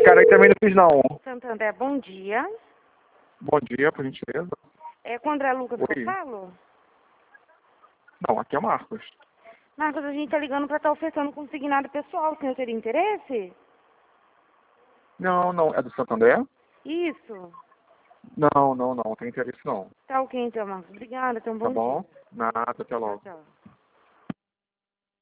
cara aí também não fiz não. Santander, bom dia. Bom dia, por gentileza. É com o André Lucas que Oi. eu falo? Não, aqui é o Marcos. Marcos, a gente tá ligando pra estar ofertando consignado pessoal. O senhor teria interesse? Não, não, é do Santander? Isso. Não, não tem interesse não. Tá ok então, Marcos. Obrigada, tenha um Tá bom dia. bom? Nada, até Tchau, logo. tchau.